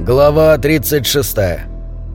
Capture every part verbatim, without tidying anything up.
Глава тридцать шестая.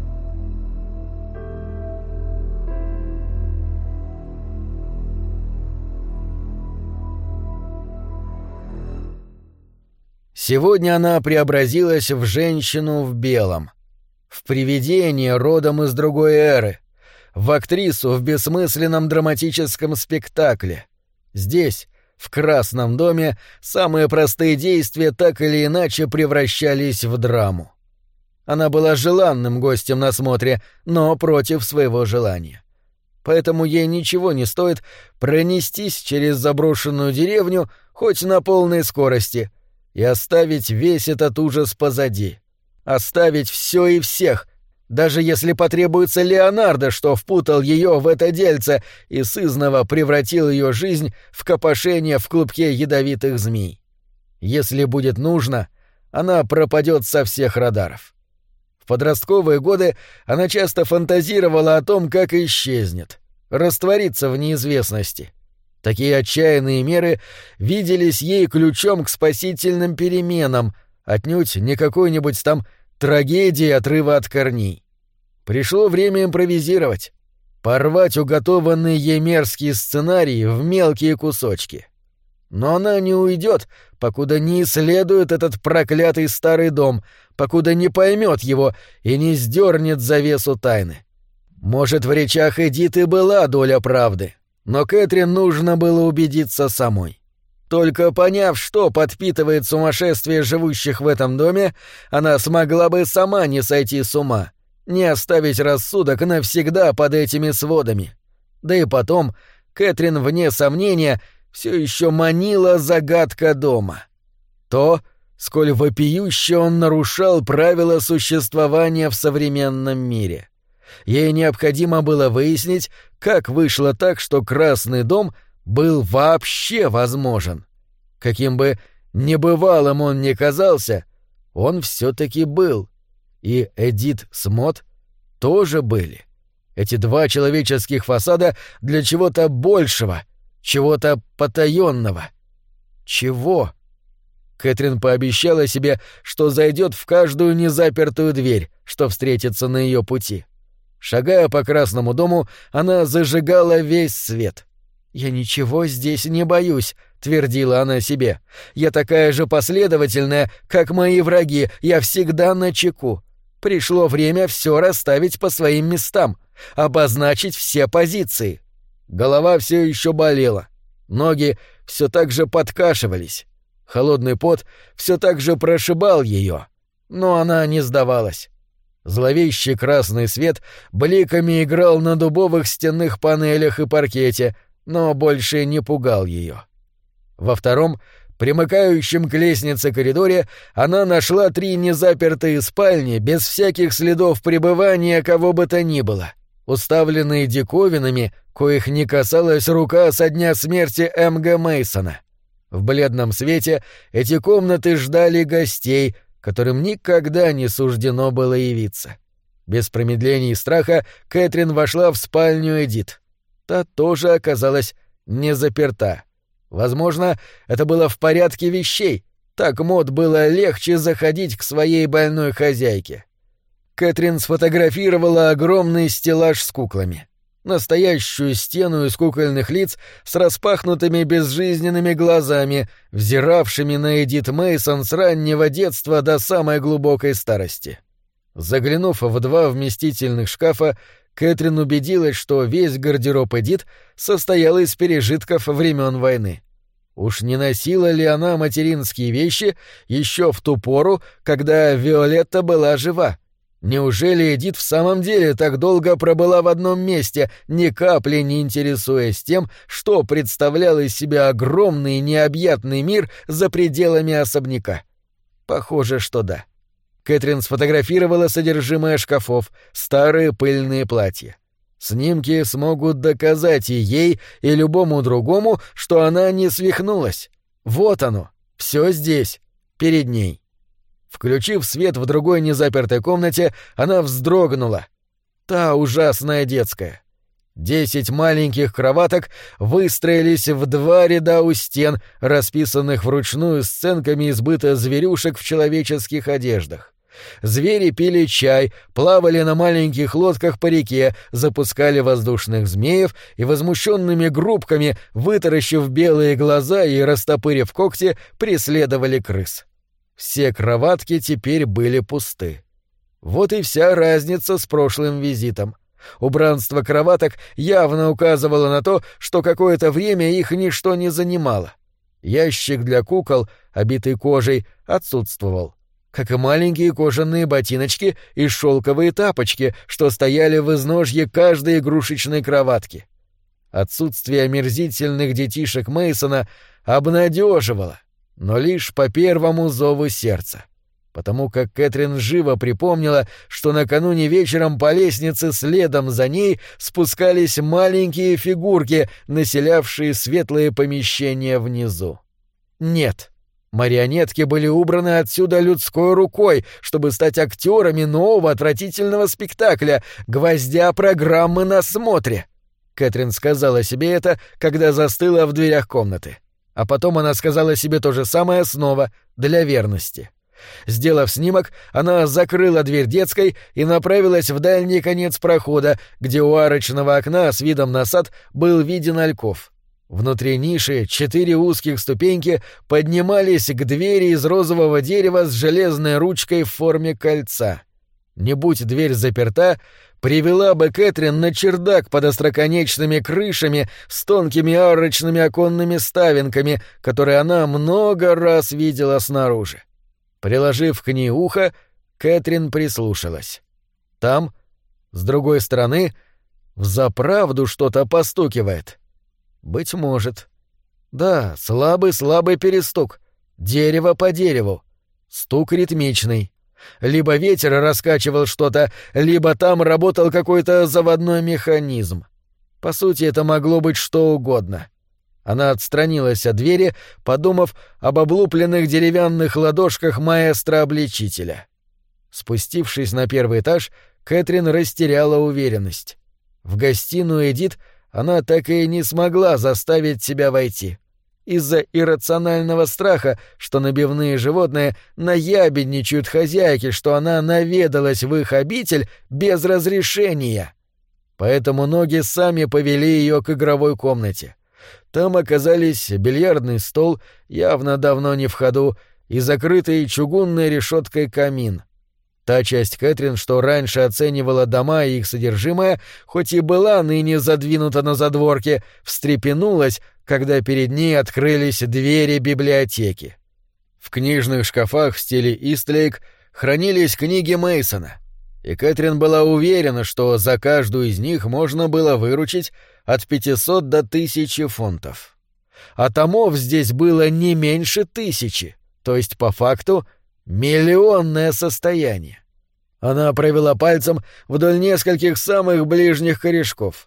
Сегодня она преобразилась в женщину в белом, в привидение родом из другой эры, в актрису в бессмысленном драматическом спектакле. Здесь, в Красном доме, самые простые действия так или иначе превращались в драму. Она была желанным гостем на смотре, но против своего желания. Поэтому ей ничего не стоит пронестись через заброшенную деревню хоть на полной скорости и оставить весь этот ужас позади. Оставить все и всех, даже если потребуется Леонардо, что впутал ее в это дельце и сызнова превратил ее жизнь в копошение в клубке ядовитых змей. Если будет нужно, она пропадет со всех радаров. В подростковые годы она часто фантазировала о том, как исчезнет, растворится в неизвестности. Такие отчаянные меры виделись ей ключом к спасительным переменам, отнюдь не какой-нибудь там трагедии отрыва от корней. Пришло время импровизировать, порвать уготованный ей мерзкий сценарий в мелкие кусочки. Но она не уйдет, покуда не исследует этот проклятый старый дом, покуда не поймет его и не сдернет завесу тайны. Может, в речах Эдиты была доля правды, но Кэтрин нужно было убедиться самой. Только поняв, что подпитывает сумасшествие живущих в этом доме, она смогла бы сама не сойти с ума, не оставить рассудок навсегда под этими сводами. Да и потом, Кэтрин, вне сомнения, все еще манила загадка дома. То, сколь вопиюще он нарушал правила существования в современном мире. Ей необходимо было выяснить, как вышло так, что Красный дом был вообще возможен. Каким бы небывалым он ни казался, он все-таки был. И Эдит с Мод тоже были. Эти два человеческих фасада для чего-то большего, чего-то потаенного. Чего? Кэтрин пообещала себе, что зайдет в каждую незапертую дверь, что встретится на ее пути. Шагая по Красному дому, она зажигала весь свет. «Я ничего здесь не боюсь», — твердила она себе. «Я такая же последовательная, как мои враги, я всегда начеку. Пришло время все расставить по своим местам, обозначить все позиции». Голова все еще болела, ноги все так же подкашивались, холодный пот все так же прошибал ее, но она не сдавалась. Зловещий красный свет бликами играл на дубовых стенных панелях и паркете, но больше не пугал ее. Во втором, примыкающем к лестнице коридоре, она нашла три незапертые спальни без всяких следов пребывания кого бы то ни было, уставленные диковинами, коих не касалась рука со дня смерти Эм Гэ Мейсона. В бледном свете эти комнаты ждали гостей, которым никогда не суждено было явиться. Без промедлений и страха Кэтрин вошла в спальню Эдит. Та тоже оказалась не заперта. Возможно, это было в порядке вещей, так Мод было легче заходить к своей больной хозяйке. Кэтрин сфотографировала огромный стеллаж с куклами. Настоящую стену из кукольных лиц с распахнутыми безжизненными глазами, взиравшими на Эдит Мейсон с раннего детства до самой глубокой старости. Заглянув в два вместительных шкафа, Кэтрин убедилась, что весь гардероб Эдит состоял из пережитков времен войны. Уж не носила ли она материнские вещи еще в ту пору, когда Виолетта была жива? Неужели Эдит в самом деле так долго пробыла в одном месте, ни капли не интересуясь тем, что представлял из себя огромный необъятный мир за пределами особняка? Похоже, что да. Кэтрин сфотографировала содержимое шкафов, старые пыльные платья. Снимки смогут доказать и ей, и любому другому, что она не свихнулась. Вот оно, все здесь, перед ней. Включив свет в другой незапертой комнате, она вздрогнула. Та ужасная детская. Десять маленьких кроваток выстроились в два ряда у стен, расписанных вручную сценками из быта зверюшек в человеческих одеждах. Звери пили чай, плавали на маленьких лодках по реке, запускали воздушных змеев и возмущенными группками, вытаращив белые глаза и растопырив когти, преследовали крыс. Все кроватки теперь были пусты. Вот и вся разница с прошлым визитом. Убранство кроваток явно указывало на то, что какое-то время их ничто не занимало. Ящик для кукол, обитый кожей, отсутствовал, как и маленькие кожаные ботиночки и шелковые тапочки, что стояли в изножье каждой игрушечной кроватки. Отсутствие омерзительных детишек Мейсона обнадеживало, но лишь по первому зову сердца, потому как Кэтрин живо припомнила, что накануне вечером по лестнице следом за ней спускались маленькие фигурки, населявшие светлые помещения внизу. Нет. Марионетки были убраны отсюда людской рукой, чтобы стать актерами нового отвратительного спектакля, гвоздя программы на смотре. Кэтрин сказала себе это, когда застыла в дверях комнаты. А потом она сказала себе то же самое снова, для верности. Сделав снимок, она закрыла дверь детской и направилась в дальний конец прохода, где у арочного окна с видом на сад был виден альков. Внутри ниши четыре узких ступеньки поднимались к двери из розового дерева с железной ручкой в форме кольца. Не будь дверь заперта, привела бы Кэтрин на чердак под остроконечными крышами с тонкими арочными оконными ставенками, которые она много раз видела снаружи. Приложив к ней ухо, Кэтрин прислушалась. Там, с другой стороны, взаправду что-то постукивает. Быть может. Да, слабый-слабый перестук. Дерево по дереву. Стук ритмичный. Либо ветер раскачивал что-то, либо там работал какой-то заводной механизм. По сути, это могло быть что угодно. Она отстранилась от двери, подумав об облупленных деревянных ладошках маэстро-обличителя. Спустившись на первый этаж, Кэтрин растеряла уверенность. В гостиную Эдит она так и не смогла заставить себя войти. Из-за иррационального страха, что набивные животные наябедничают хозяйке, что она наведалась в их обитель без разрешения. Поэтому ноги сами повели ее к игровой комнате. Там оказались бильярдный стол, явно давно не в ходу, и закрытый чугунной решеткой камин. Та часть Кэтрин, что раньше оценивала дома и их содержимое, хоть и была ныне задвинута на задворке, встрепенулась, когда перед ней открылись двери библиотеки. В книжных шкафах в стиле Истлейк хранились книги Мейсона, и Кэтрин была уверена, что за каждую из них можно было выручить от пятисот до тысячи фунтов. А томов здесь было не меньше тысячи, то есть по факту миллионное состояние. Она провела пальцем вдоль нескольких самых ближних корешков.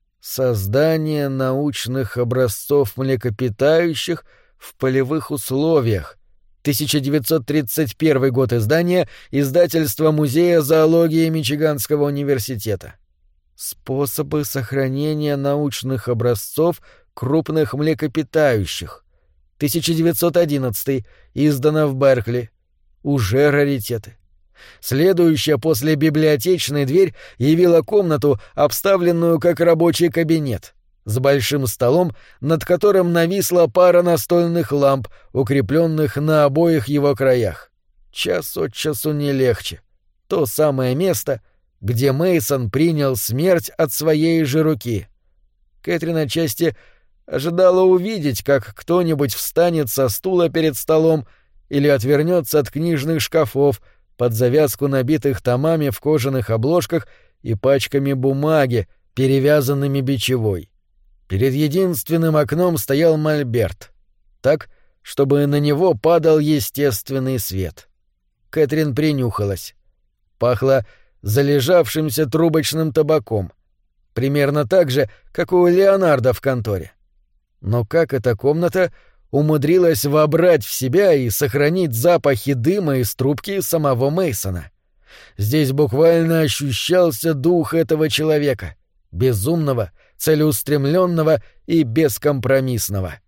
Создание научных образцов млекопитающих в полевых условиях. тысяча девятьсот тридцать первый год издания, издательство Музея зоологии Мичиганского университета. Способы сохранения научных образцов крупных млекопитающих. тысяча девятьсот одиннадцатый, издано в Беркли. Уже раритеты. Следующая после библиотечной дверь явила комнату, обставленную как рабочий кабинет, с большим столом, над которым нависла пара настольных ламп, укрепленных на обоих его краях. Час от часу не легче. То самое место, где Мейсон принял смерть от своей же руки. Кэтрин отчасти ожидала увидеть, как кто-нибудь встанет со стула перед столом или отвернется от книжных шкафов, под завязку набитых томами в кожаных обложках и пачками бумаги, перевязанными бичевой. Перед единственным окном стоял мольберт, так, чтобы на него падал естественный свет. Кэтрин принюхалась. Пахло залежавшимся трубочным табаком, примерно так же, как у Леонардо в конторе. Но как эта комната умудрилась вобрать в себя и сохранить запахи дыма из трубки самого Мейсона? Здесь буквально ощущался дух этого человека, безумного, целеустремленного и бескомпромиссного.